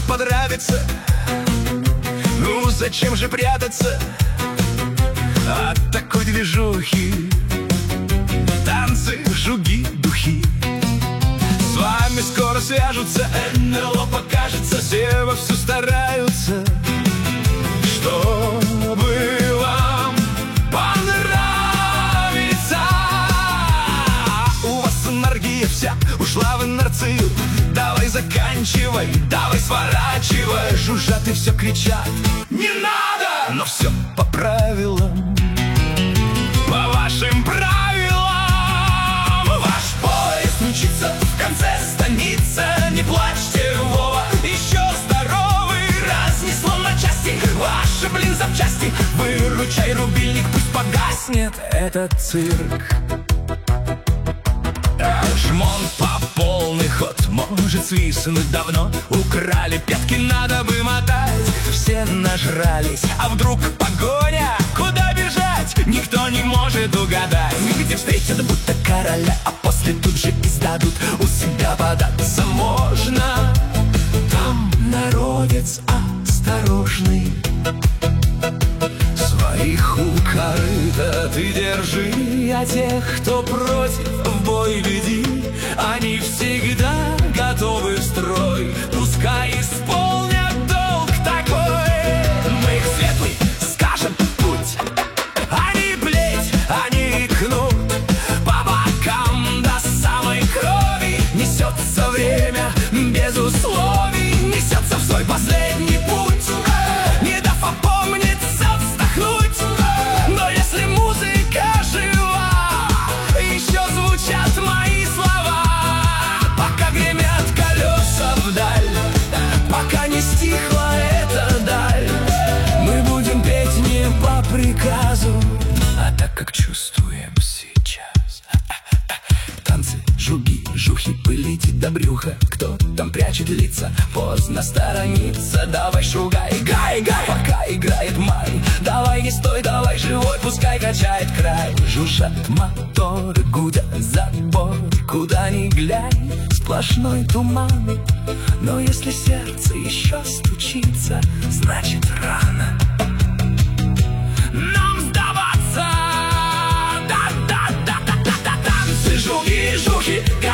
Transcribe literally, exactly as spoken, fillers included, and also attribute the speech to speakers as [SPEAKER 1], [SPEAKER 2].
[SPEAKER 1] понравится. Ну зачем же прятаться от такой движухи? Танцы, жуги, духи. С вами скоро свяжутся, эн эл о покажется. Все вовсю стараются, чтобы вам понравиться. У вас энергия вся ушла в инерцию. Давай заканчивай, давай сворачивай. Жужжат и все кричат: не надо! Но все по правилам, по вашим правилам. Ваш поезд мчится, в конце станица. Не плачьте, Вова, еще здоровый. Разнесло на части ваши, блин, запчасти. Выручай рубильник, пусть погаснет этот цирк. Жмон по полный ход может свистнуть давно. Украли пятки, надо бы мотать. Все нажрались, а вдруг погоня? Куда бежать? Никто не может угадать. Где встретят будто короля, а после тут же и сдадут. У себя податься можно. Там народец осторожный. Своих у корыта ты держи, а тех, кто против, в бой веди. Они всегда готовы в строй, пускай исполнят долг такой. Мы их светлый, скажем, путь. Они плеть, они кнут. По бокам до самой крови несется время без условий. Несется в свой последний путь, не дав опомниться, вздохнуть. Но если музыка жива, еще звучат мои слова. Пока гремят колеса вдаль, пока не стихла эта даль, мы будем петь не по приказу, а так, как чувствуем сейчас. Танцы, жуги, жухи, пылите до брюха. Кто там прячет лица, поздно сторониться. Давай шугай, гай, гай, пока играет май. Давай не стой, давай живой, пускай качает край. Жужжат моторы, гудят заборы. Куда ни глянь, сплошной туман. Но если сердце еще стучится, значит рано нам сдаваться. Да-да-да-да-да-да. Танцы, жуги, жухи,